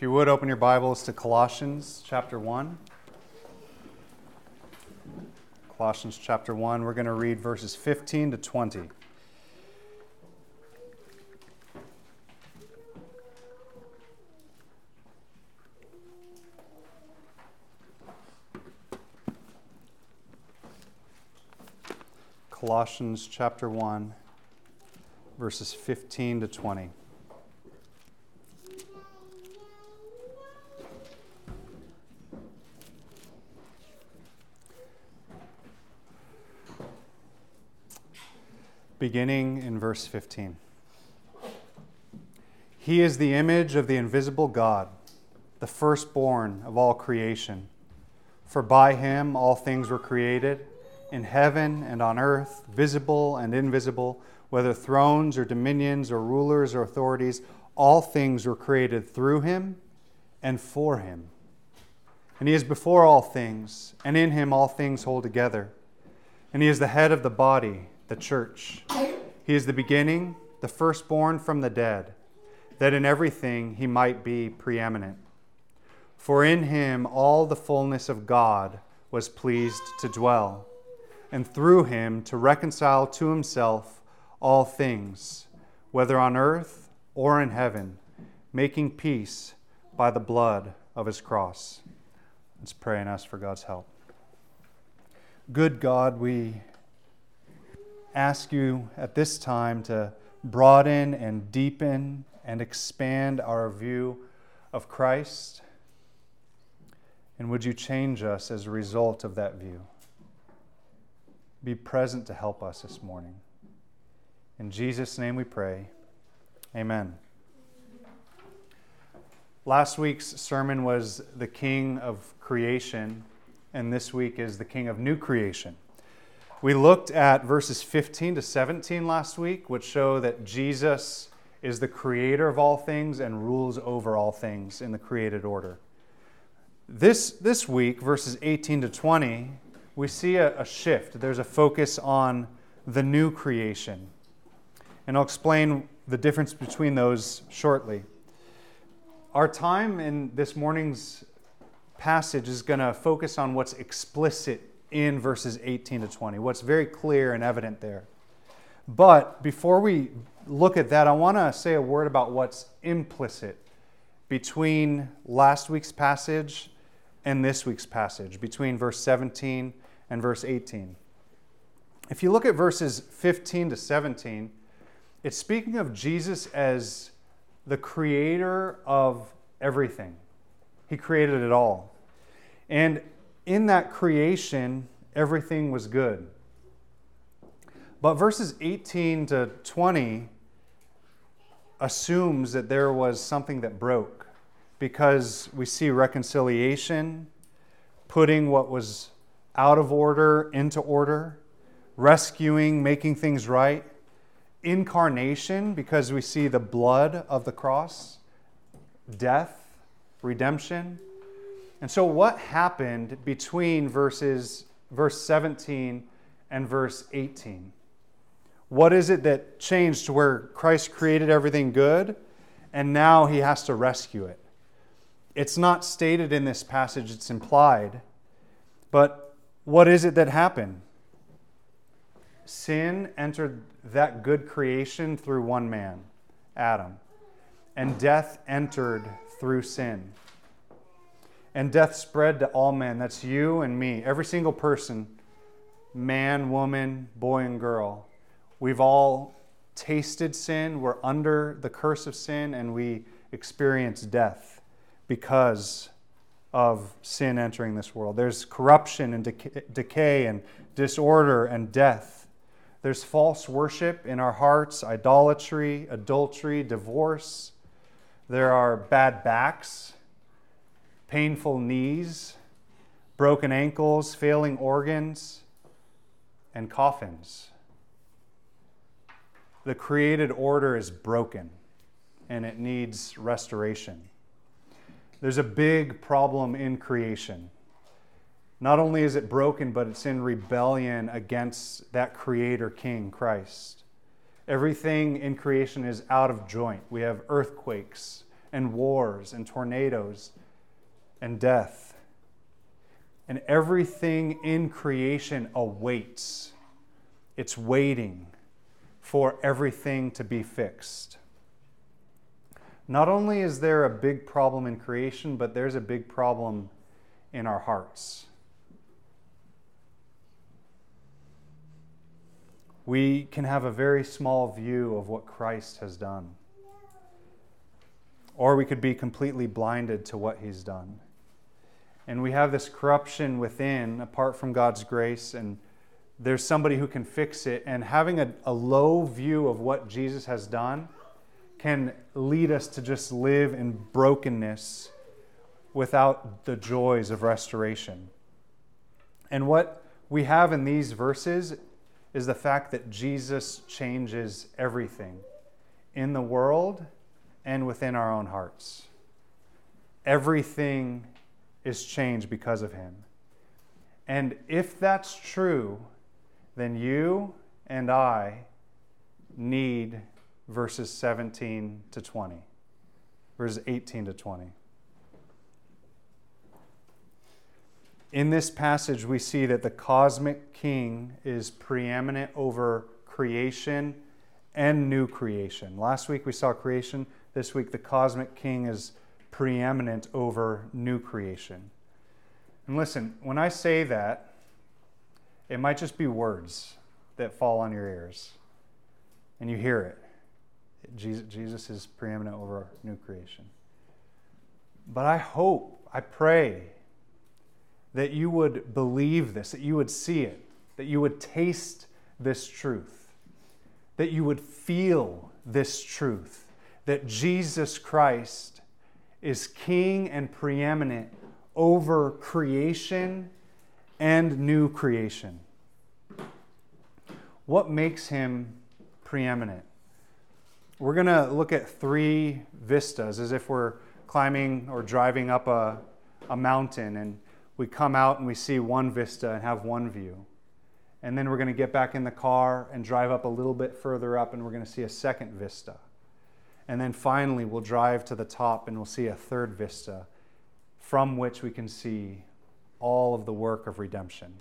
If you would, open your Bibles to Colossians chapter 1. Colossians chapter 1, we're going to read verses 15 to 20. Colossians chapter 1, verses 15 to 20. Beginning in verse 15. He is the image of the invisible God, the firstborn of all creation. For by him all things were created, in heaven and on earth, visible and invisible, whether thrones or dominions or rulers or authorities, all things were created through him and for him. And he is before all things, and in him all things hold together. And he is the head of the body, the church. He is the beginning, the firstborn from the dead, that in everything he might be preeminent. For in him all the fullness of God was pleased to dwell, and through him to reconcile to himself all things, whether on earth or in heaven, making peace by the blood of his cross. Let's pray and ask for God's help. Good God, we ask you at this time to broaden and deepen and expand our view of Christ. And would you change us as a result of that view? Be present to help us this morning. In Jesus' name we pray. Amen. Last week's sermon was the King of Creation, and this week is the King of New Creation. We looked at verses 15 to 17 last week, which show that Jesus is the creator of all things and rules over all things in the created order. This week, verses 18 to 20, we see a shift. There's a focus on the new creation. And I'll explain the difference between those shortly. Our time in this morning's passage is going to focus on what's explicit in verses 18 to 20, what's very clear and evident there. But before we look at that, I want to say a word about what's implicit between last week's passage and this week's passage, between verse 17 and verse 18. If you look at verses 15 to 17, it's speaking of Jesus as the creator of everything. He created it all. And in that creation, everything was good. But verses 18 to 20 assumes that there was something that broke, because we see reconciliation, putting what was out of order into order, rescuing, making things right, incarnation, because we see the blood of the cross, death, redemption. And so what happened between verse 17 and verse 18? What is it that changed to where Christ created everything good and now he has to rescue it? It's not stated in this passage, it's implied. But what is it that happened? Sin entered that good creation through one man, Adam. And death entered through sin. And death spread to all men. That's you and me. Every single person, man, woman, boy, and girl. We've all tasted sin. We're under the curse of sin, and we experience death because of sin entering this world. There's corruption and decay and disorder and death. There's false worship in our hearts, idolatry, adultery, divorce. There are bad backs, painful knees, broken ankles, failing organs, and coffins. The created order is broken, and it needs restoration. There's a big problem in creation. Not only is it broken, but it's in rebellion against that Creator King, Christ. Everything in creation is out of joint. We have earthquakes and wars and tornadoes and death. And everything in creation awaits. It's waiting for everything to be fixed. Not only is there a big problem in creation, but there's a big problem in our hearts. We can have a very small view of what Christ has done. Or we could be completely blinded to what He's done. And we have this corruption within, apart from God's grace, and there's somebody who can fix it. And having a low view of what Jesus has done can lead us to just live in brokenness without the joys of restoration. And what we have in these verses is the fact that Jesus changes everything in the world and within our own hearts. Everything is changed because of Him. And if that's true, then you and I need verses 17 to 20, verses 18 to 20. In this passage, we see that the cosmic king is preeminent over creation and new creation. Last week we saw creation. This week the cosmic king is preeminent over new creation. And listen, when I say that, it might just be words that fall on your ears. And you hear it. Jesus is preeminent over new creation. But I hope, I pray, that you would believe this, that you would see it, that you would taste this truth, that you would feel this truth, that Jesus Christ is king and preeminent over creation and new creation. What makes Him preeminent? We're going to look at three vistas as if we're climbing or driving up a mountain, and we come out and we see one vista and have one view. And then we're going to get back in the car and drive up a little bit further up, and we're going to see a second vista. And then finally we'll drive to the top and we'll see a third vista from which we can see all of the work of redemption.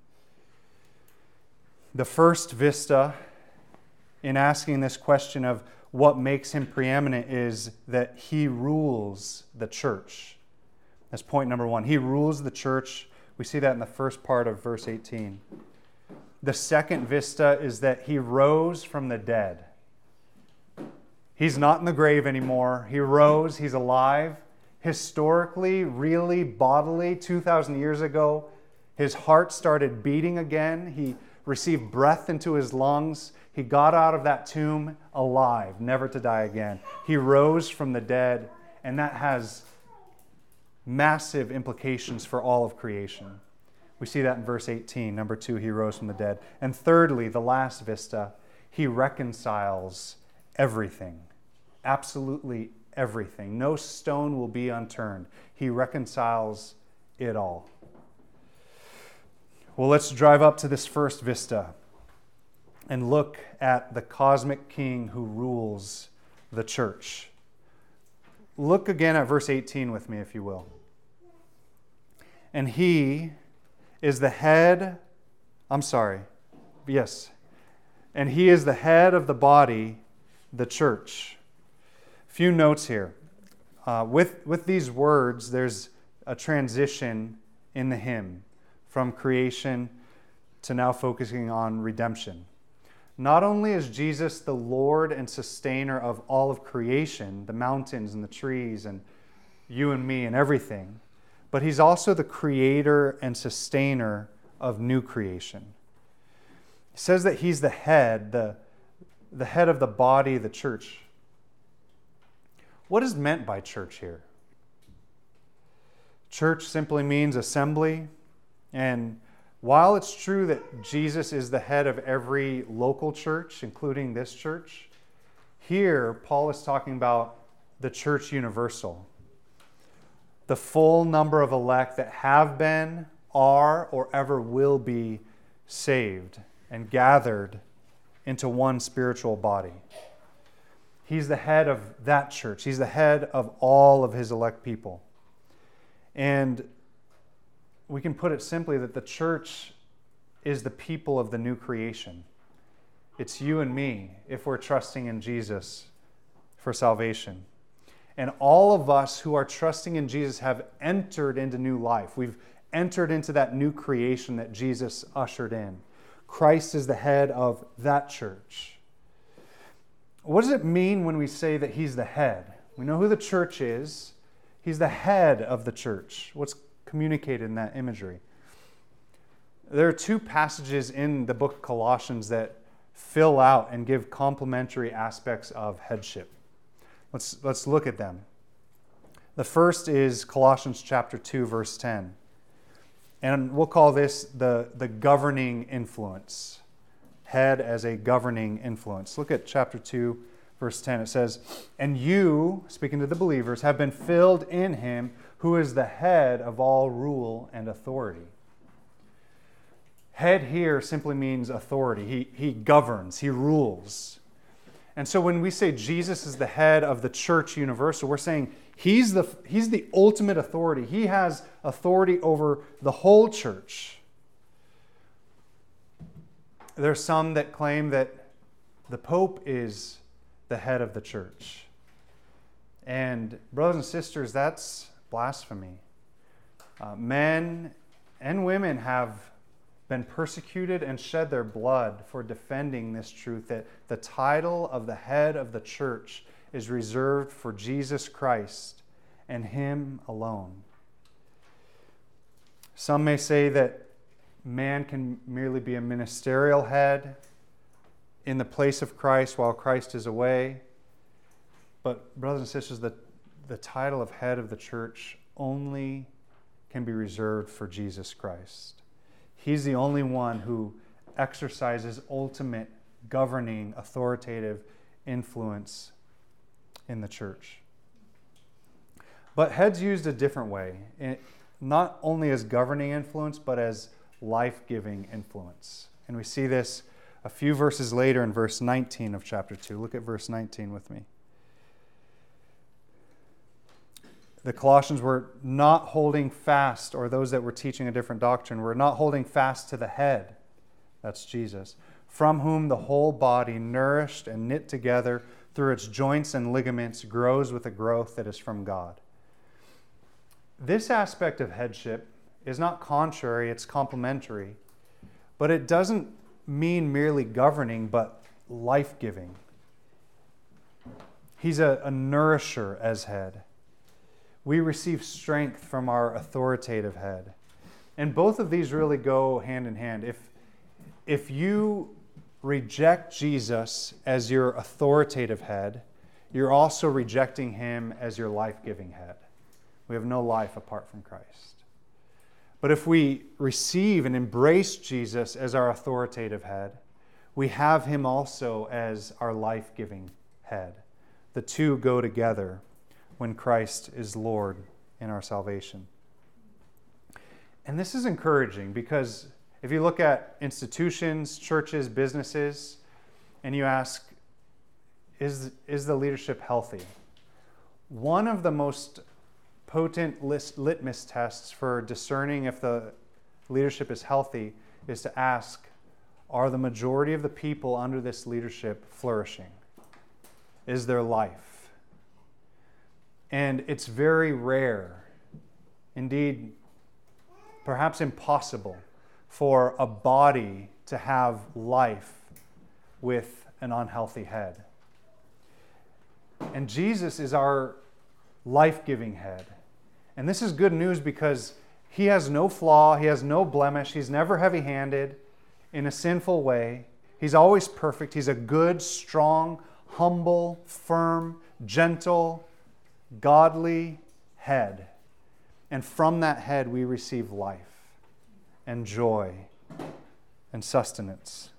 The first vista in asking this question of what makes Him preeminent is that He rules the church. That's point number one. He rules the church. We see that in the first part of verse 18. The second vista is that He rose from the dead. He's not in the grave anymore. He rose. He's alive. Historically, really, bodily, 2,000 years ago, His heart started beating again. He received breath into His lungs. He got out of that tomb alive, never to die again. He rose from the dead, and that has massive implications for all of creation. We see that in verse 18. Number two, He rose from the dead. And thirdly, the last vista, He reconciles everything. Absolutely everything. No stone will be unturned. He reconciles it all. Well, let's drive up to this first vista and look at the cosmic king who rules the church. Look again at verse 18 with me, if you will. And He is the head, and He is the head of the body, the church. A few notes here. With these words, there's a transition in the hymn from creation to now focusing on redemption. Not only is Jesus the Lord and sustainer of all of creation, the mountains and the trees and you and me and everything, but He's also the creator and sustainer of new creation. It says that He's the head, the head of the body, the church. What is meant by church here? Church simply means assembly, and while it's true that Jesus is the head of every local church, including this church, here Paul is talking about the church universal. The full number of elect that have been, are, or ever will be saved and gathered into one spiritual body. He's the head of that church. He's the head of all of his elect people. And we can put it simply that the church is the people of the new creation. It's you and me if we're trusting in Jesus for salvation. And all of us who are trusting in Jesus have entered into new life. We've entered into that new creation that Jesus ushered in. Christ is the head of that church. What does it mean when we say that he's the head? We know who the church is. He's the head of the church. What's communicated in that imagery? There are two passages in the book of Colossians that fill out and give complementary aspects of headship. Let's look at them. The first is Colossians chapter 2, verse 10. And we'll call this the governing influence. Head as a governing influence. Look at chapter 2, verse 10. It says, "And you," speaking to the believers, "have been filled in him who is the head of all rule and authority." Head here simply means authority. He governs, he rules. And so when we say Jesus is the head of the church universal, we're saying he's the ultimate authority. He has authority over the whole church. There's some that claim that the Pope is the head of the church. And brothers and sisters, that's blasphemy. Men and women have been persecuted and shed their blood for defending this truth, that the title of the head of the church is reserved for Jesus Christ and him alone. Some may say that man can merely be a ministerial head in the place of Christ while Christ is away. But brothers and sisters, the title of head of the church only can be reserved for Jesus Christ. He's the only one who exercises ultimate governing, authoritative influence in the church. But head's used a different way, not only as governing influence, but as life-giving influence. And we see this a few verses later in verse 19 of chapter 2. Look at verse 19 with me. The Colossians were not holding fast, or those that were teaching a different doctrine, were not holding fast to the head, that's Jesus, from whom the whole body, nourished and knit together through its joints and ligaments, grows with a growth that is from God. This aspect of headship is not contrary, it's complementary, but it doesn't mean merely governing, but life-giving. He's a nourisher as head. We receive strength from our authoritative head. And both of these really go hand in hand. If you reject Jesus as your authoritative head, you're also rejecting him as your life-giving head. We have no life apart from Christ. But if we receive and embrace Jesus as our authoritative head, we have him also as our life-giving head. The two go together when Christ is Lord in our salvation. And this is encouraging because if you look at institutions, churches, businesses, and you ask, is the leadership healthy? One of the most potent litmus tests for discerning if the leadership is healthy is to ask, are the majority of the people under this leadership flourishing? Is there life? And it's very rare, indeed, perhaps impossible, for a body to have life with an unhealthy head. And Jesus is our life-giving head. And this is good news because he has no flaw, he has no blemish, he's never heavy-handed in a sinful way. He's always perfect. He's a good, strong, humble, firm, gentle, godly head. And from that head we receive life and joy and sustenance.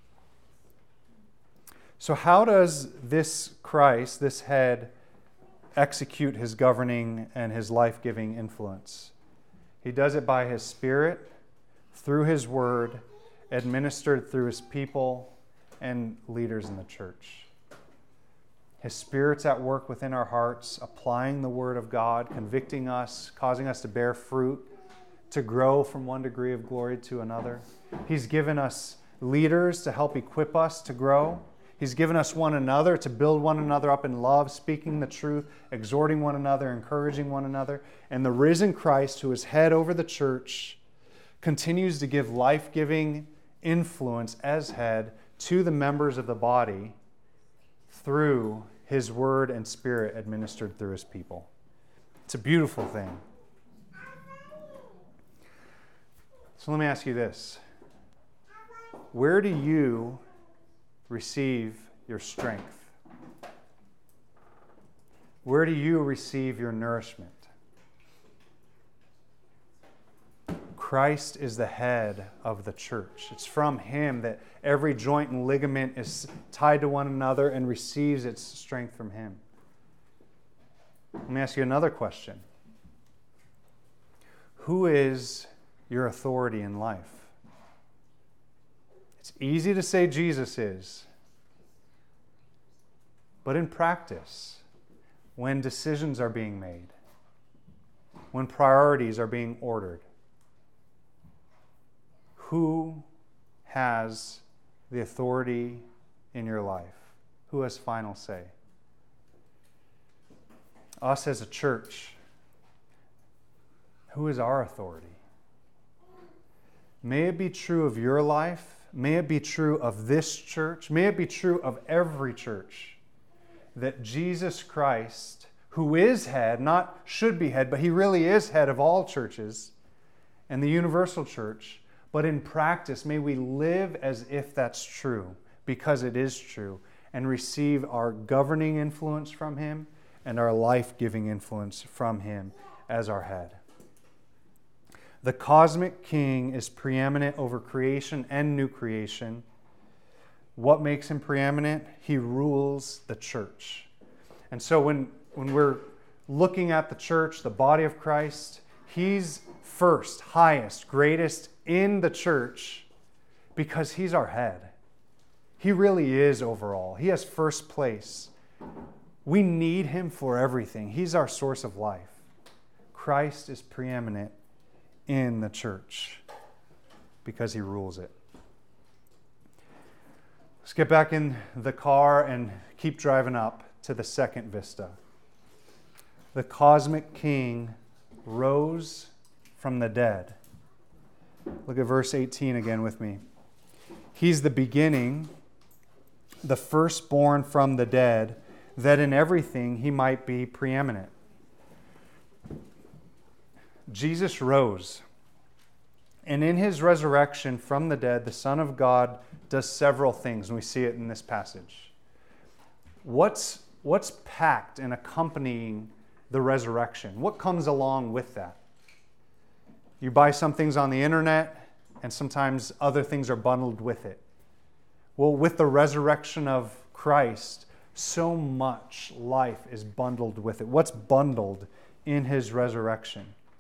So how does this Christ, this head, execute his governing and his life-giving influence? He does it by his Spirit, through his word, administered through his people and leaders in the church. His Spirit's at work within our hearts, applying the Word of God, convicting us, causing us to bear fruit, to grow from one degree of glory to another. He's given us leaders to help equip us to grow. He's given us one another to build one another up in love, speaking the truth, exhorting one another, encouraging one another. And the risen Christ, who is head over the church, continues to give life-giving influence as head to the members of the body through His Word and Spirit administered through His people. It's a beautiful thing. So let me ask you this. Where do you receive your strength? Where do you receive your nourishment? Christ is the head of the church. It's from Him that every joint and ligament is tied to one another and receives its strength from Him. Let me ask you another question. Who is your authority in life? It's easy to say Jesus is, but in practice, when decisions are being made, when priorities are being ordered, who has the authority in your life? Who has final say? Us as a church, who is our authority? May it be true of your life. May it be true of this church. May it be true of every church that Jesus Christ, who is head, not should be head, but He really is head of all churches and the universal church. But in practice, may we live as if that's true, because it is true, and receive our governing influence from Him and our life-giving influence from Him as our head. The cosmic King is preeminent over creation and new creation. What makes Him preeminent? He rules the church. And so when we're looking at the church, the body of Christ, He's first, highest, greatest in the church because He's our head. He really is overall. He has first place. We need Him for everything. He's our source of life. Christ is preeminent in the church because He rules it. Let's get back in the car and keep driving up to the second vista. The cosmic King rose from the dead. Look at verse 18 again with me. He's the beginning, the firstborn from the dead, that in everything He might be preeminent. Jesus rose, and in His resurrection from the dead, the Son of God does several things, and we see it in this passage. What's packed and accompanying the resurrection? What comes along with that? You buy some things on the internet, and sometimes other things are bundled with it. Well, with the resurrection of Christ, so much life is bundled with it. What's bundled in His resurrection?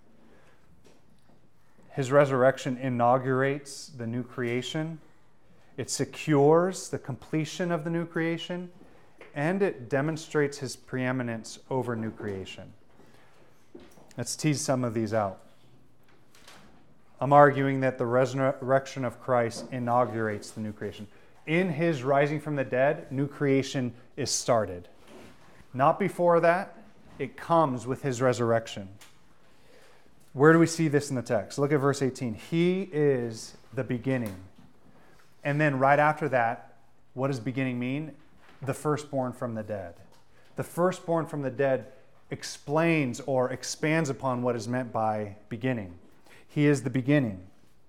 His resurrection inaugurates the new creation. It secures the completion of the new creation, and it demonstrates His preeminence over new creation. Let's tease some of these out. I'm arguing that the resurrection of Christ inaugurates the new creation. In His rising from the dead, new creation is started. Not before that, it comes with His resurrection. Where do we see this in the text? Look at verse 18. He is the beginning. And then right after that, what does beginning mean? The firstborn from the dead. The firstborn from the dead explains or expands upon what is meant by beginning. He is the beginning.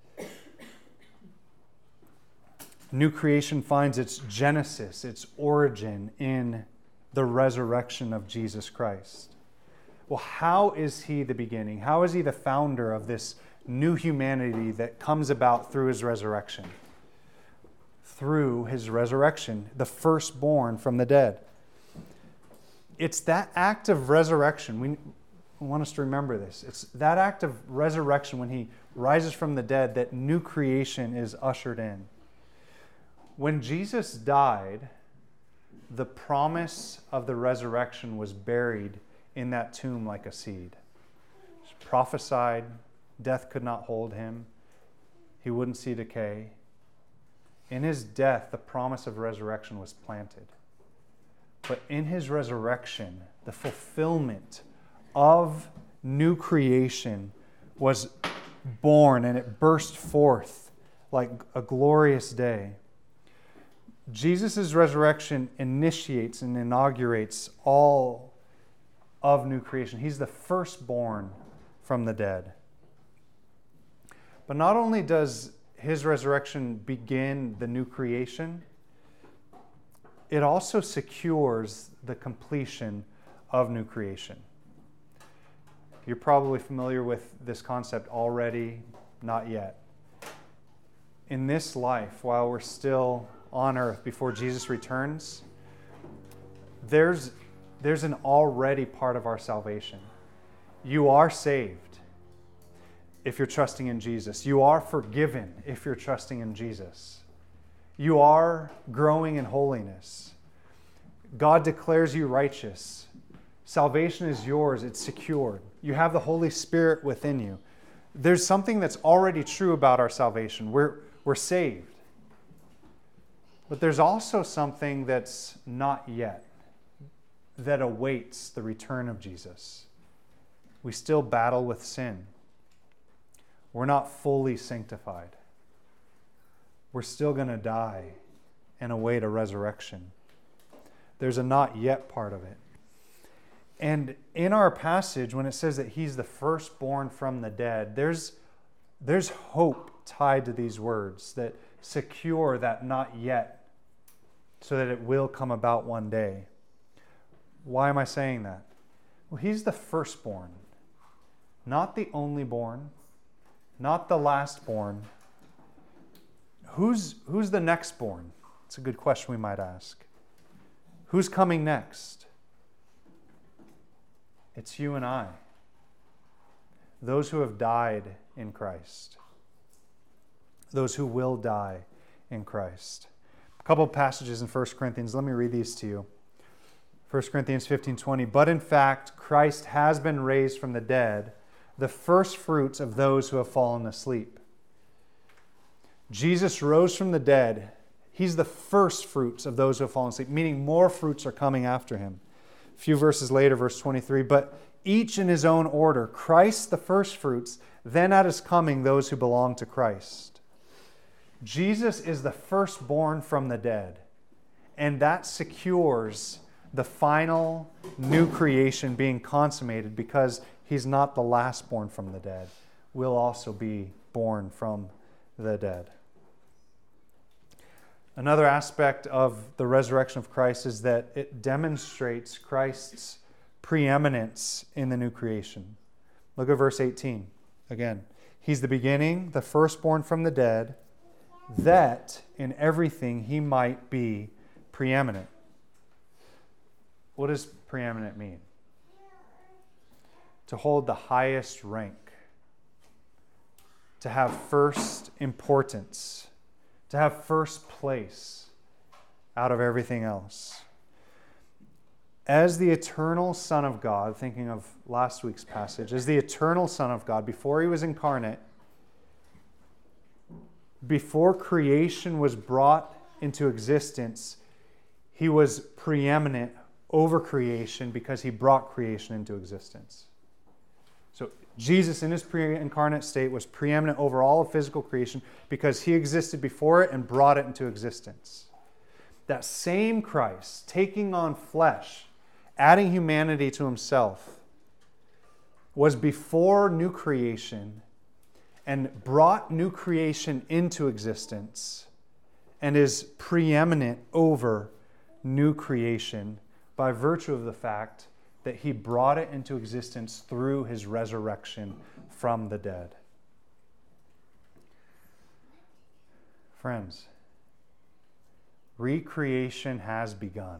New creation finds its genesis, its origin in the resurrection of Jesus Christ. Well, how is He the beginning? How is He the founder of this new humanity that comes about through His resurrection? Through His resurrection, the firstborn from the dead. It's that act of resurrection. We want us to remember this. It's that act of resurrection when He rises from the dead that new creation is ushered in. When Jesus died, the promise of the resurrection was buried in that tomb like a seed. It was prophesied, death could not hold him. He wouldn't see decay. In his death, the promise of resurrection was planted. But in his resurrection, the fulfillment of new creation was born, and it burst forth like a glorious day. Jesus' resurrection initiates and inaugurates all of new creation. He's the firstborn from the dead. But not only does his resurrection begin the new creation, it also secures the completion of new creation. You're probably familiar with this concept already, not yet. In this life, while we're still on earth before Jesus returns, there's an already part of our salvation. You are saved if you're trusting in Jesus. You are forgiven if you're trusting in Jesus. You are growing in holiness. God declares you righteous. Salvation is yours. It's secured. You have the Holy Spirit within you. There's something that's already true about our salvation. We're saved. But there's also something that's not yet, that awaits the return of Jesus. We still battle with sin. We're not fully sanctified. We're still going to die and await a resurrection. There's a not yet part of it. And in our passage, when it says that he's the firstborn from the dead, there's hope tied to these words that secure that not yet, so that it will come about one day. Why am I saying that? Well, he's the firstborn, not the onlyborn, not the lastborn. Who's the nextborn? It's a good question we might ask. Who's coming next? It's you and I. Those who have died in Christ. Those who will die in Christ. A couple of passages in 1 Corinthians. Let me read these to you. 1 Corinthians 15:20. But in fact, Christ has been raised from the dead, the first fruits of those who have fallen asleep. Jesus rose from the dead. He's the first fruits of those who have fallen asleep, meaning more fruits are coming after him. A few verses later, verse 23, but each in his own order, Christ the first fruits, then at his coming those who belong to Christ. Jesus is the firstborn from the dead, and that secures the final new creation being consummated, because he's not the lastborn from the dead. We'll also be born from the dead. Another aspect of the resurrection of Christ is that it demonstrates Christ's preeminence in the new creation. Look at verse 18 again. He's the beginning, the firstborn from the dead, that in everything he might be preeminent. What does preeminent mean? To hold the highest rank, to have first importance, to have first place out of everything else. As the eternal Son of God, thinking of last week's passage, as the eternal Son of God, before he was incarnate, before creation was brought into existence, he was preeminent over creation because he brought creation into existence. So Jesus in his pre-incarnate state was preeminent over all of physical creation because he existed before it and brought it into existence. That same Christ, taking on flesh, adding humanity to himself, was before new creation and brought new creation into existence and is preeminent over new creation by virtue of the fact that he brought it into existence through his resurrection from the dead. Friends, recreation has begun.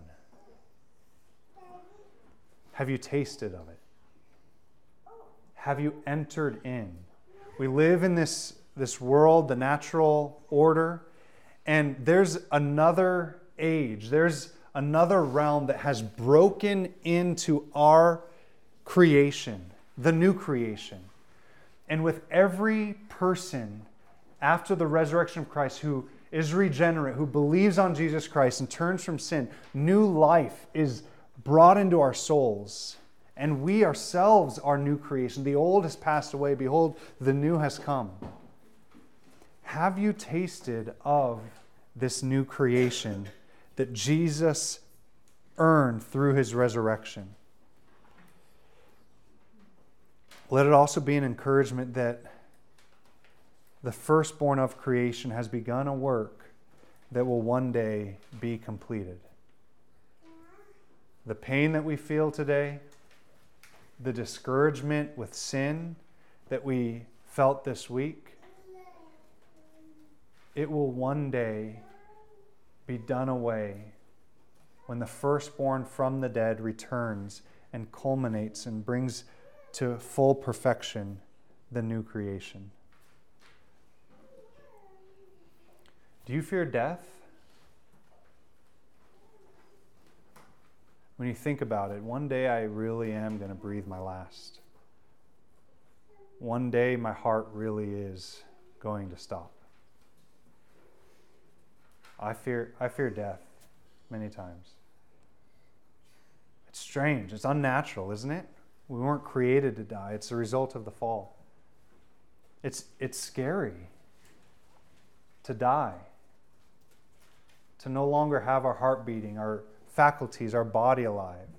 Have you tasted of it? Have you entered in? We live in this world, the natural order, and there's another age, there's another realm that has broken into our creation, the new creation. And with every person after the resurrection of Christ who is regenerate, who believes on Jesus Christ and turns from sin, new life is brought into our souls. And we ourselves are new creation. The old has passed away. Behold, the new has come. Have you tasted of this new creation that Jesus earned through his resurrection? Let it also be an encouragement that the firstborn of creation has begun a work that will one day be completed. The pain that we feel today, the discouragement with sin that we felt this week, it will one day be done away when the firstborn from the dead returns and culminates and brings to full perfection the new creation. Do you fear death? When you think about it, one day I really am going to breathe my last. One day my heart really is going to stop. I fear death many times. It's strange. It's unnatural, isn't it? We weren't created to die. It's a result of the fall. It's scary to die, to no longer have our heart beating, our faculties, our body alive.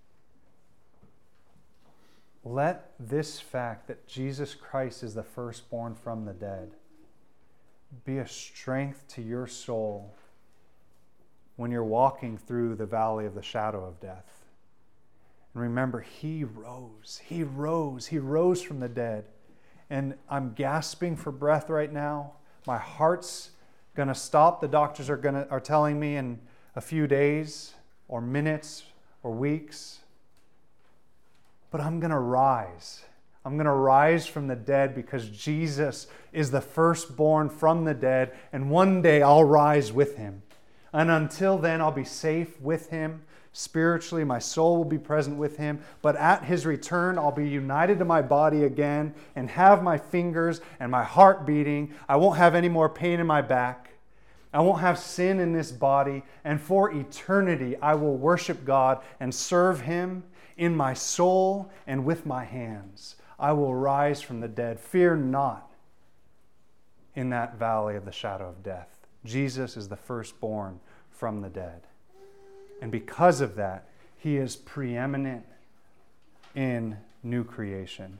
Let this fact that Jesus Christ is the firstborn from the dead be a strength to your soul when you're walking through the valley of the shadow of death. And remember, He rose. He rose. He rose from the dead. And I'm gasping for breath right now. My heart's going to stop. The doctors are telling me in a few days or minutes or weeks. But I'm going to rise. I'm going to rise from the dead because Jesus is the firstborn from the dead, and one day I'll rise with Him. And until then, I'll be safe with Him. Spiritually, my soul will be present with Him. But at His return, I'll be united to my body again and have my fingers and my heart beating. I won't have any more pain in my back. I won't have sin in this body. And for eternity, I will worship God and serve Him in my soul and with my hands. I will rise from the dead. Fear not in that valley of the shadow of death. Jesus is the firstborn from the dead. And because of that, He is preeminent in new creation.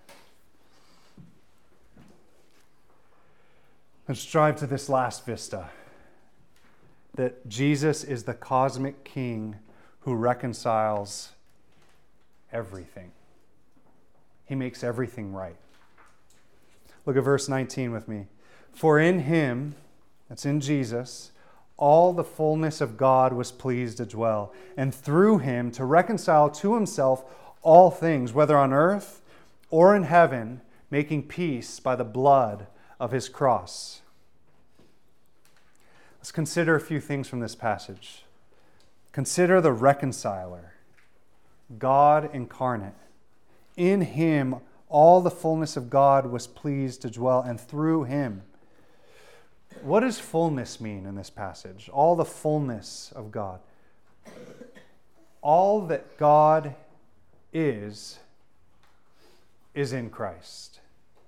Let's drive to this last vista. That Jesus is the cosmic King who reconciles everything. He makes everything right. Look at verse 19 with me. For in Him, that's in Jesus, all the fullness of God was pleased to dwell, and through Him to reconcile to Himself all things, whether on earth or in heaven, making peace by the blood of His cross. Let's consider a few things from this passage. Consider the reconciler, God incarnate. In Him, all the fullness of God was pleased to dwell, and through Him. What does fullness mean in this passage? All the fullness of God. All that God is in Christ.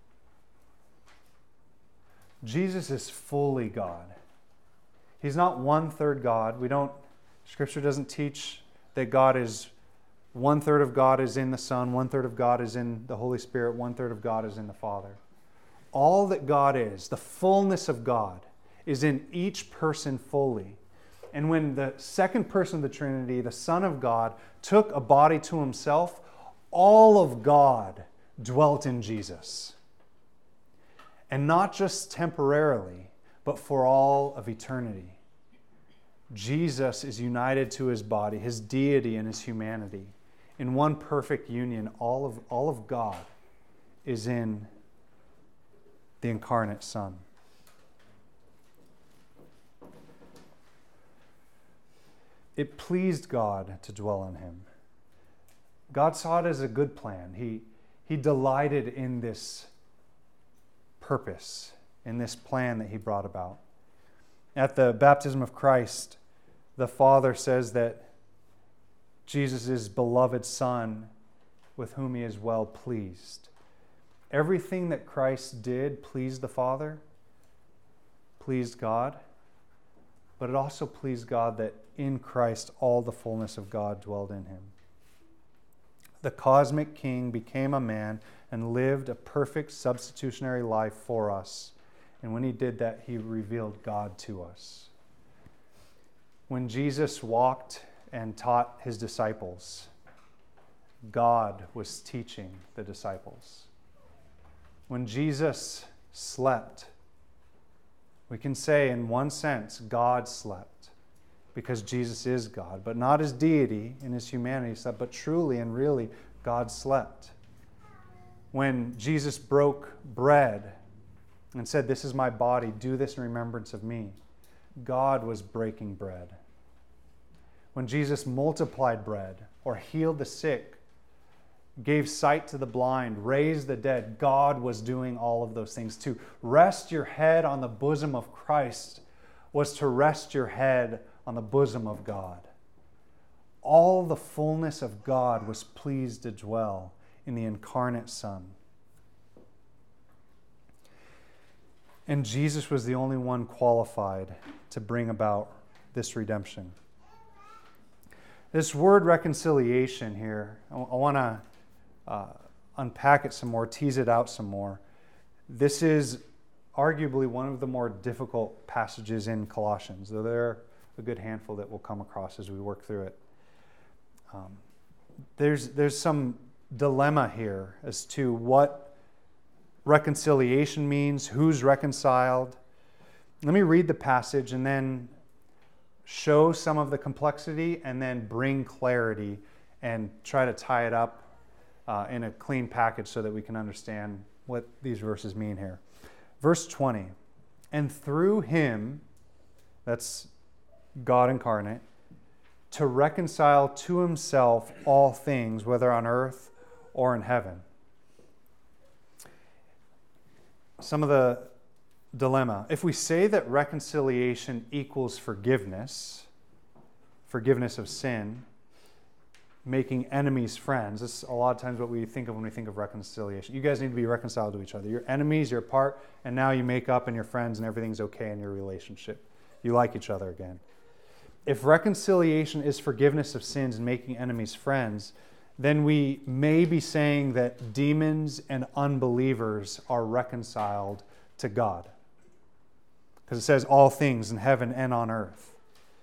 Jesus is fully God. He's not 1/3 God. Scripture doesn't teach that God is 1/3 of God is in the Son, 1/3 of God is in the Holy Spirit, 1/3 of God is in the Father. All that God is, the fullness of God, is in each person fully. And when the second person of the Trinity, the Son of God, took a body to Himself, all of God dwelt in Jesus. And not just temporarily, but for all of eternity. Jesus is united to His body, His deity and His humanity. In one perfect union, all of God is in the incarnate Son. it pleased God to dwell in him. God saw it as a good plan. He delighted in this purpose, in this plan that he brought about. At the baptism of Christ, the Father says that Jesus is beloved Son with whom he is well pleased. Everything that Christ did pleased the Father, pleased God, but it also pleased God that in Christ all the fullness of God dwelled in him. The cosmic King became a man and lived a perfect substitutionary life for us. And when he did that, he revealed God to us. When Jesus walked and taught his disciples, God was teaching the disciples. When Jesus slept, we can say in one sense, God slept, because Jesus is God, but not his deity in his humanity slept, but truly and really God slept. When Jesus broke bread and said, "This is my body, do this in remembrance of me," God was breaking bread. When Jesus multiplied bread or healed the sick, gave sight to the blind, raised the dead, God was doing all of those things. To rest your head on the bosom of Christ was to rest your head on the bosom of God. All the fullness of God was pleased to dwell in the incarnate Son. And Jesus was the only one qualified to bring about this redemption. This word reconciliation here, I want to unpack it some more, tease it out some more. This is arguably one of the more difficult passages in Colossians, though there are a good handful that we'll come across as we work through it. There's some dilemma here as to what reconciliation means, who's reconciled. Let me read the passage and then show some of the complexity and then bring clarity and try to tie it up in a clean package so that we can understand what these verses mean here. Verse 20, and through him, that's God incarnate, to reconcile to himself all things, whether on earth or in heaven. Some of the dilemma. If we say that reconciliation equals forgiveness of sin, making enemies friends, that's a lot of times what we think of when we think of reconciliation. You guys need to be reconciled to each other. You're enemies, you're apart, and now you make up and you're friends and everything's okay in your relationship. You like each other again. If reconciliation is forgiveness of sins and making enemies friends, then we may be saying that demons and unbelievers are reconciled to God. Because it says all things in heaven and on earth.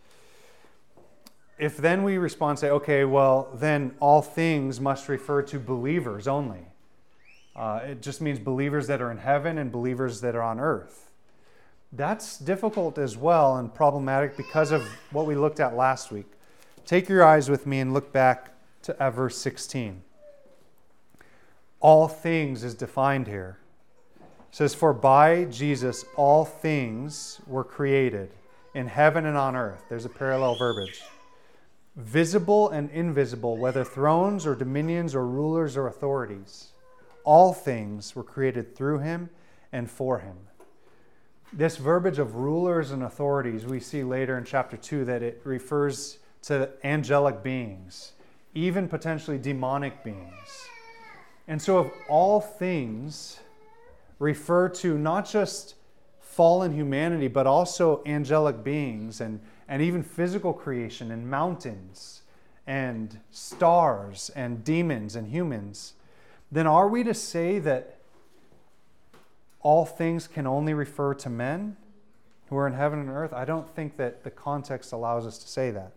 If then we respond and say, okay, well, then all things must refer to believers only. It just means believers that are in heaven and believers that are on earth. That's difficult as well and problematic because of what we looked at last week. Take your eyes with me and look back to verse 16. All things is defined here. It says, for by Jesus all things were created in heaven and on earth. There's a parallel verbiage. Visible and invisible, whether thrones or dominions or rulers or authorities. All things were created through him and for him. This verbiage of rulers and authorities, we see later in chapter 2 that it refers to angelic beings, even potentially demonic beings. And so if all things refer to not just fallen humanity, but also angelic beings and even physical creation and mountains and stars and demons and humans, then are we to say that all things can only refer to men who are in heaven and earth? I don't think that the context allows us to say that.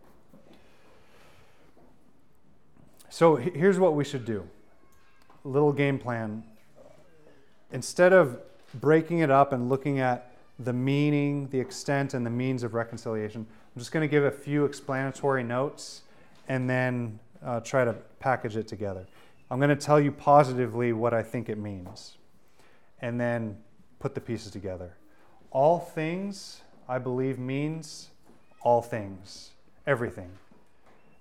So here's what we should do. A little game plan. Instead of breaking it up and looking at the meaning, the extent, and the means of reconciliation, I'm just going to give a few explanatory notes and then try to package it together. I'm going to tell you positively what I think it means and then put the pieces together. All things, I believe, means all things, everything,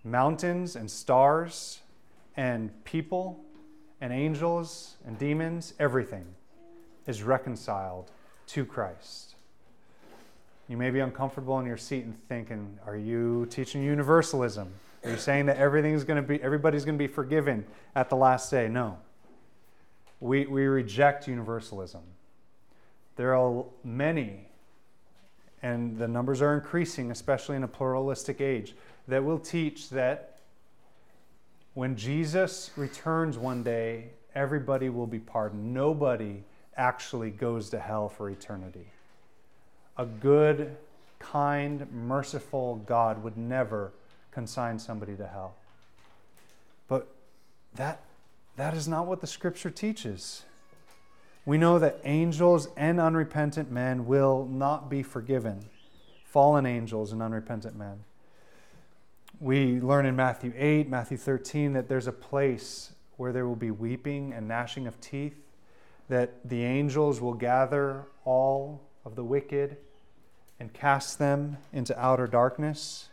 mountains and stars and people and angels and demons, everything is reconciled to Christ. You may be uncomfortable in your seat and thinking, are you teaching universalism? Are you saying that everybody's going to be forgiven at the last day? No. We reject universalism. There are many, and the numbers are increasing, especially in a pluralistic age, that will teach that when Jesus returns one day, everybody will be pardoned. Nobody actually goes to hell for eternity. A good, kind, merciful God would never consign somebody to hell. But that is not what the Scripture teaches. We know that angels and unrepentant men will not be forgiven. Fallen angels and unrepentant men. We learn in Matthew 8, Matthew 13, that there's a place where there will be weeping and gnashing of teeth, that the angels will gather all of the wicked and cast them into outer darkness.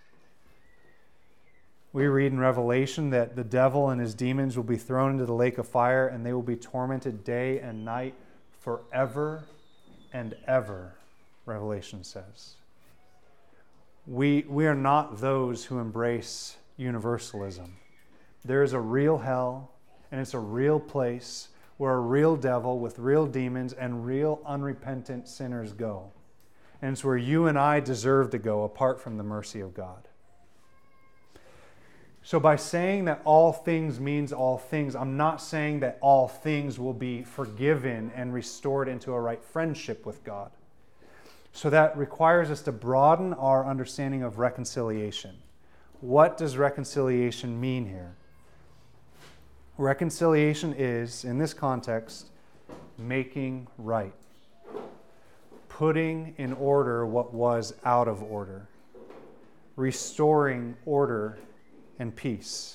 We read in Revelation that the devil and his demons will be thrown into the lake of fire, and they will be tormented day and night forever and ever, Revelation says. We are not those who embrace universalism. There is a real hell, and it's a real place where a real devil with real demons and real unrepentant sinners go. And it's where you and I deserve to go apart from the mercy of God. So by saying that all things means all things, I'm not saying that all things will be forgiven and restored into a right friendship with God. So that requires us to broaden our understanding of reconciliation. What does reconciliation mean here? Reconciliation is, in this context, making right. Putting in order what was out of order. Restoring order and peace.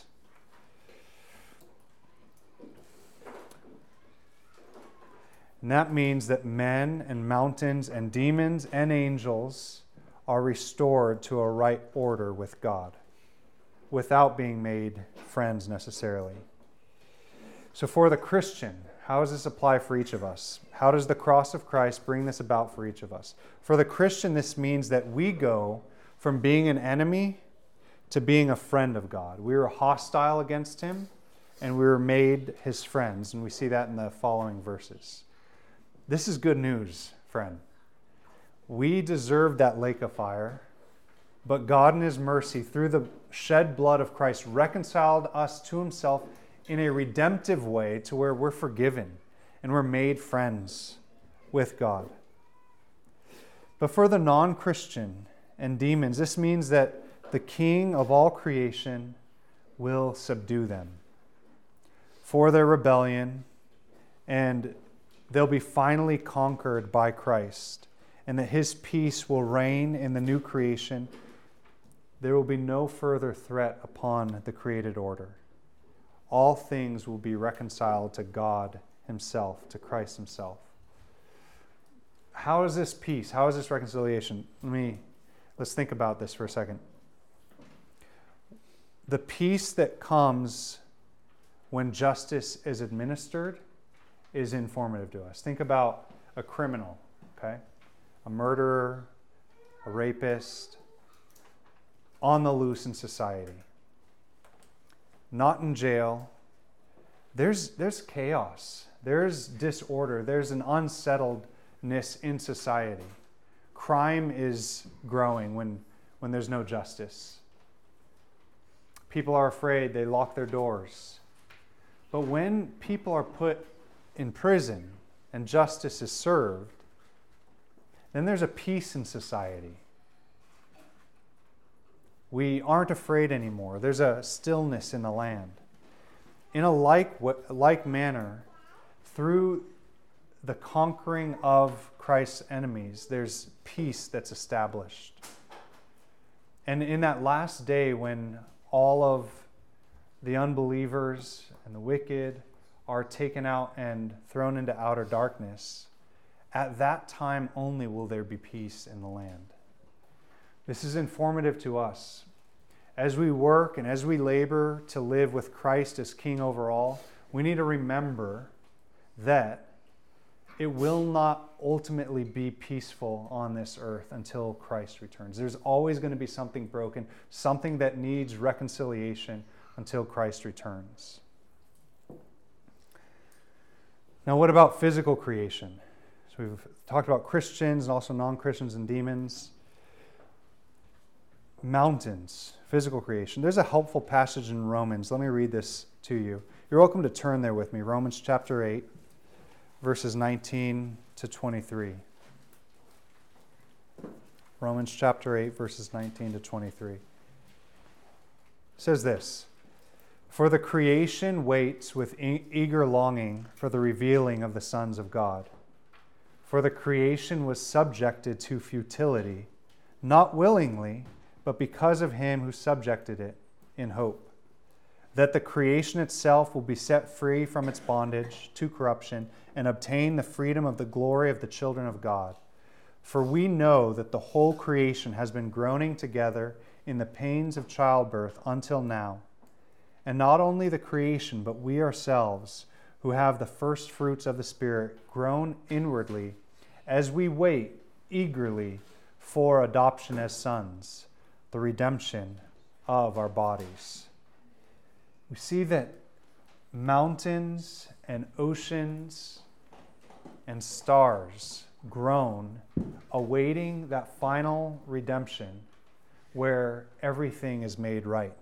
And that means that men and mountains and demons and angels are restored to a right order with God without being made friends necessarily. So for the Christian, how does this apply for each of us? How does the cross of Christ bring this about for each of us? For the Christian, this means that we go from being an enemy to being a friend of God. We were hostile against him, and we were made his friends. And we see that in the following verses. This is good news, friend. We deserved that lake of fire, but God in his mercy, through the shed blood of Christ, reconciled us to himself in a redemptive way to where we're forgiven and we're made friends with God. But for the non-Christian and demons, this means that the King of all creation will subdue them for their rebellion, and they'll be finally conquered by Christ, and that his peace will reign in the new creation. There will be no further threat upon the created order. All things will be reconciled to God himself, to Christ himself. How is this peace? How is this reconciliation? Let's think about this for a second. The peace that comes when justice is administered is informative to us. Think about a criminal, okay? A murderer, a rapist, on the loose in society. Not in jail. There's chaos. There's disorder. There's an unsettledness in society. Crime is growing when there's no justice. People are afraid. They lock their doors. But when people are put in prison and justice is served, then there's a peace in society. We aren't afraid anymore. There's a stillness in the land. In a like manner, through the conquering of Christ's enemies, there's peace that's established. And in that last day when all of the unbelievers and the wicked are taken out and thrown into outer darkness, at that time only will there be peace in the land. This is informative to us. as we work and as we labor to live with Christ as King over all, we need to remember that it will not ultimately be peaceful on this earth until Christ returns. There's always going to be something broken, something that needs reconciliation until Christ returns. Now, what about physical creation? So we've talked about Christians and also non-Christians and demons. Mountains, physical creation. There's a helpful passage in Romans. Let me read this to you. You're welcome to turn there with me. Romans chapter 8, verses 19 to 23. Romans chapter 8, verses 19 to 23. It says this, "For the creation waits with eager longing for the revealing of the sons of God. For the creation was subjected to futility, not willingly, but because of him who subjected it, in hope that the creation itself will be set free from its bondage to corruption and obtain the freedom of the glory of the children of God. For we know that the whole creation has been groaning together in the pains of childbirth until now. And not only the creation, but we ourselves, who have the first fruits of the Spirit, groan inwardly as we wait eagerly for adoption as sons, the redemption of our bodies." We see that mountains and oceans and stars groan, awaiting that final redemption where everything is made right.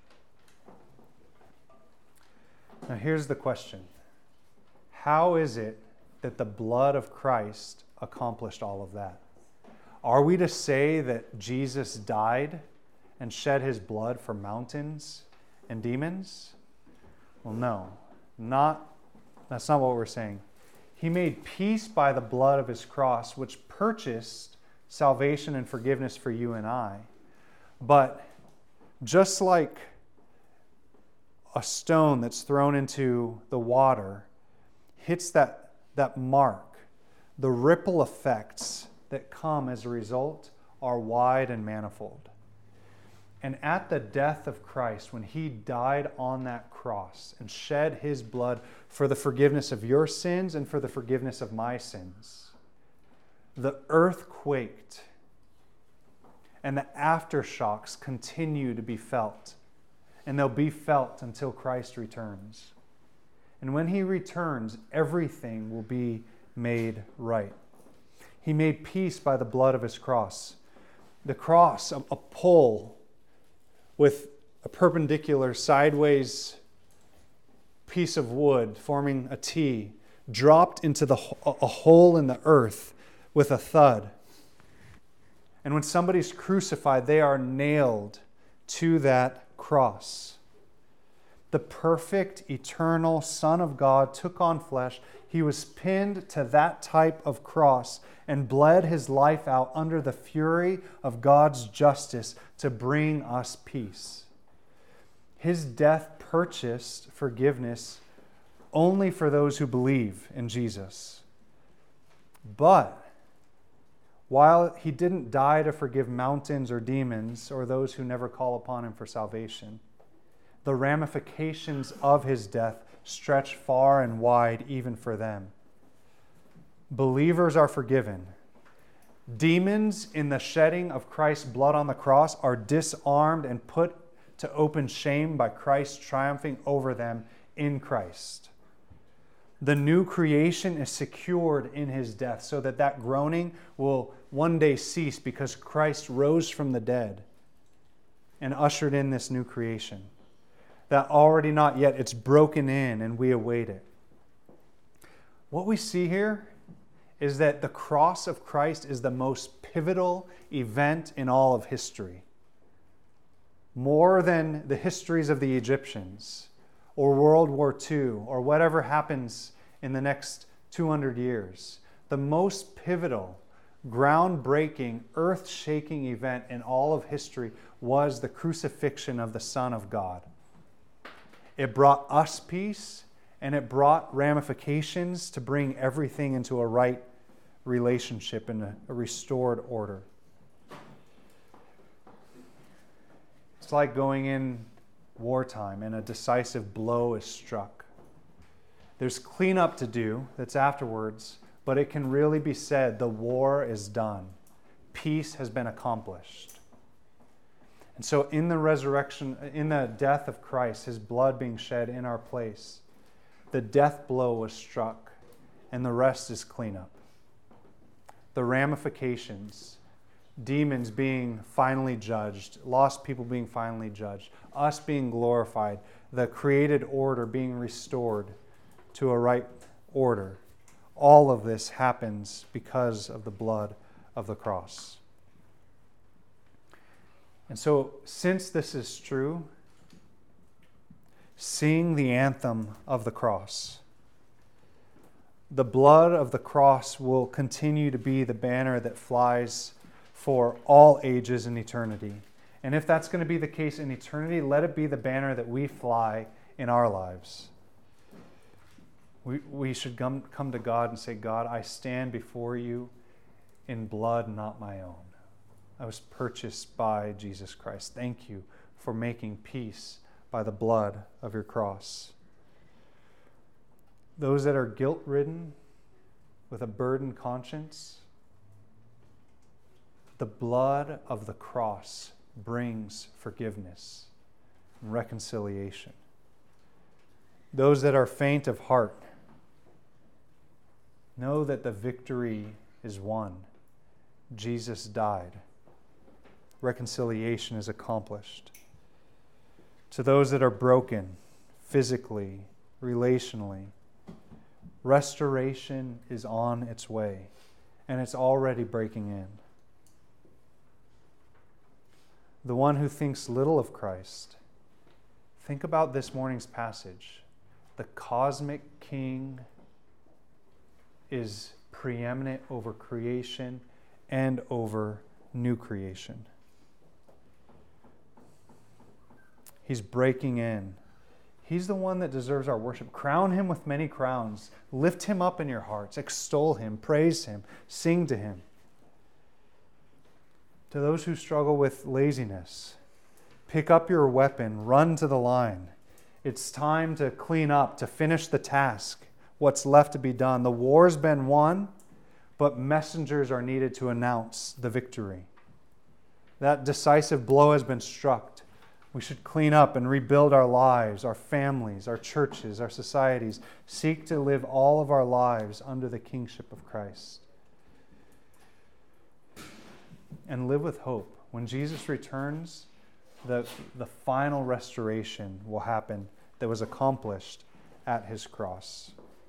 Now here's the question. How is it that the blood of Christ accomplished all of that? Are we to say that Jesus died and shed his blood for mountains and demons? Well, no. That's not what we're saying. He made peace by the blood of his cross, which purchased salvation and forgiveness for you and I. But just like a stone that's thrown into the water hits that mark, the ripple effects that come as a result are wide and manifold. And at the death of Christ, when he died on that cross and shed his blood for the forgiveness of your sins and for the forgiveness of my sins, the earth quaked and the aftershocks continue to be felt. And they'll be felt until Christ returns. And when he returns, everything will be made right. He made peace by the blood of his cross. The cross, a pole with a perpendicular sideways piece of wood forming a T, dropped into a hole in the earth with a thud. And when somebody's crucified, they are nailed to that cross. The perfect, eternal Son of God took on flesh. He was pinned to that type of cross and bled his life out under the fury of God's justice to bring us peace. His death purchased forgiveness only for those who believe in Jesus. But while he didn't die to forgive mountains or demons or those who never call upon him for salvation, the ramifications of his death stretch far and wide even for them. Believers are forgiven. Demons, in the shedding of Christ's blood on the cross, are disarmed and put to open shame by Christ triumphing over them in Christ. The new creation is secured in his death so that groaning will one day cease because Christ rose from the dead and ushered in this new creation. That already not yet, it's broken in and we await it. What we see here is that the cross of Christ is the most pivotal event in all of history. More than the histories of the Egyptians or World War II or whatever happens in the next 200 years. The most pivotal, groundbreaking, earth-shaking event in all of history was the crucifixion of the Son of God. It brought us peace, and it brought ramifications to bring everything into a right relationship and a restored order. It's like going in wartime and a decisive blow is struck. There's cleanup to do that's afterwards, but it can really be said the war is done. Peace has been accomplished. And so in the resurrection, in the death of Christ, his blood being shed in our place, the death blow was struck, and the rest is cleanup. The ramifications, demons being finally judged, lost people being finally judged, us being glorified, the created order being restored to a right order. All of this happens because of the blood of the cross. And so, since this is true, sing the anthem of the cross. The blood of the cross will continue to be the banner that flies for all ages and eternity. And if that's going to be the case in eternity, let it be the banner that we fly in our lives. We should come to God and say, God, I stand before you in blood not my own. I was purchased by Jesus Christ. Thank you for making peace by the blood of your cross. Those that are guilt-ridden with a burdened conscience, the blood of the cross brings forgiveness and reconciliation. Those that are faint of heart, know that the victory is won. Jesus died. Reconciliation is accomplished. To those that are broken, physically, relationally, restoration is on its way, and it's already breaking in. The one who thinks little of Christ, think about this morning's passage. The cosmic King is preeminent over creation and over new creation. He's breaking in. He's the one that deserves our worship. Crown him with many crowns. Lift him up in your hearts. Extol him. Praise him. Sing to him. To those who struggle with laziness, pick up your weapon. Run to the line. It's time to clean up, to finish the task. What's left to be done. The war's been won, but messengers are needed to announce the victory. That decisive blow has been struck. We should clean up and rebuild our lives, our families, our churches, our societies. Seek to live all of our lives under the kingship of Christ. And live with hope. When Jesus returns, the final restoration will happen that was accomplished at his cross.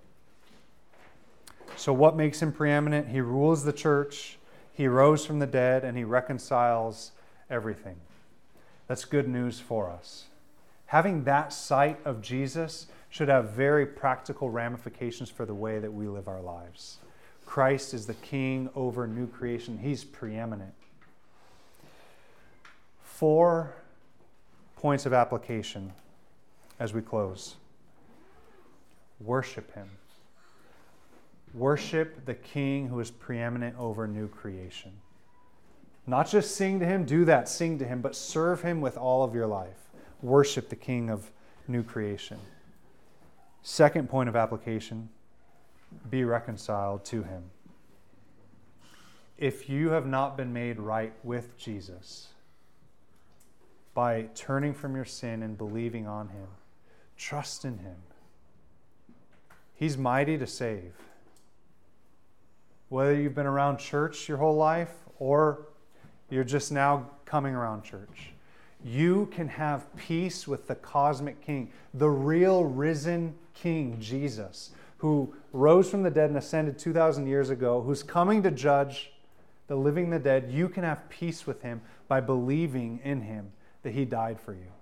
So what makes him preeminent? He rules the church, he rose from the dead, and he reconciles everything. That's good news for us. Having that sight of Jesus should have very practical ramifications for the way that we live our lives. Christ is the King over new creation. He's preeminent. 4 points of application as we close. Worship him. Worship the King who is preeminent over new creation. Not just sing to him, do that, sing to him, but serve him with all of your life. Worship the King of new creation. Second point of application, be reconciled to him. If you have not been made right with Jesus by turning from your sin and believing on him, trust in him. He's mighty to save. Whether you've been around church your whole life or you're just now coming around church, you can have peace with the cosmic King, the real risen King, Jesus, who rose from the dead and ascended 2,000 years ago, who's coming to judge the living and the dead. You can have peace with him by believing in him, that he died for you.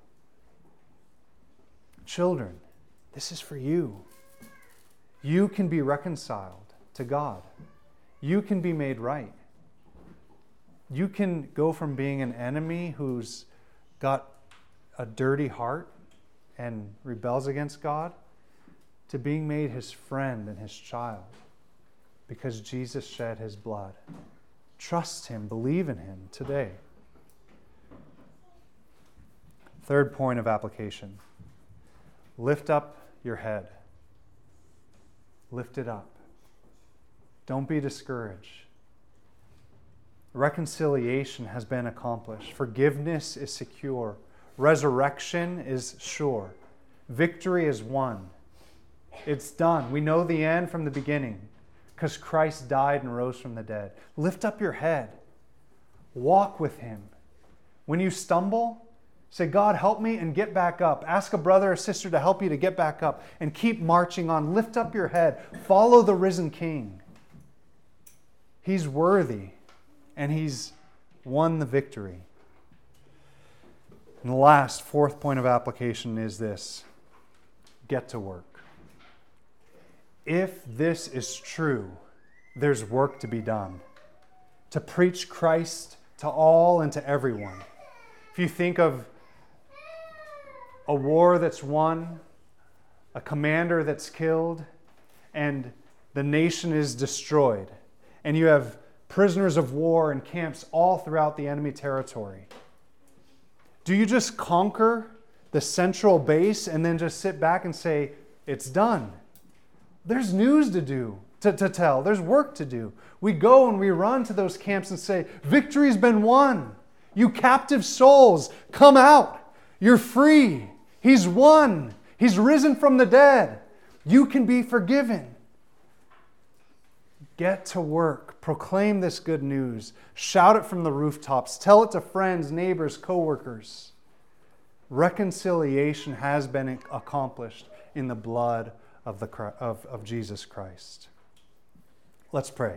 Children, this is for you. You can be reconciled to God. You can be made right. You can go from being an enemy who's got a dirty heart and rebels against God to being made his friend and his child because Jesus shed his blood. Trust him, believe in him today. Third point of application. Lift up your head. Lift it up. Don't be discouraged. Reconciliation has been accomplished. Forgiveness is secure. Resurrection is sure. Victory is won. It's done. We know the end from the beginning because Christ died and rose from the dead. Lift up your head. Walk with Him. When you stumble, say, God, help me, and get back up. Ask a brother or sister to help you to get back up and keep marching on. Lift up your head. Follow the risen King. He's worthy, and He's won the victory. And the last, fourth point of application is this: get to work. If this is true, there's work to be done. To preach Christ to all and to everyone. If you think of a war that's won, a commander that's killed, and the nation is destroyed, and you have prisoners of war in camps all throughout the enemy territory, do you just conquer the central base and then just sit back and say, it's done? There's news to do, to tell. There's work to do. We go and we run to those camps and say, victory's been won. You captive souls, come out. You're free. He's won. He's risen from the dead. You can be forgiven. Get to work. Proclaim this good news. Shout it from the rooftops. Tell it to friends, neighbors, co-workers. Reconciliation has been accomplished in the blood of Jesus Christ. Let's pray.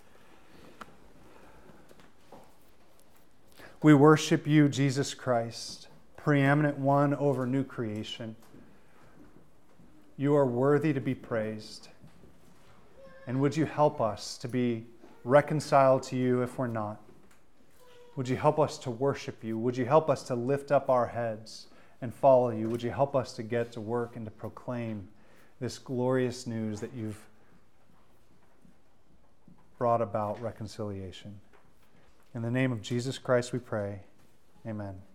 We worship you, Jesus Christ, preeminent one over new creation. You are worthy to be praised. And would you help us to be reconciled to you if we're not? Would you help us to worship you? Would you help us to lift up our heads and follow you? Would you help us to get to work and to proclaim this glorious news that you've brought about reconciliation? In the name of Jesus Christ we pray. Amen.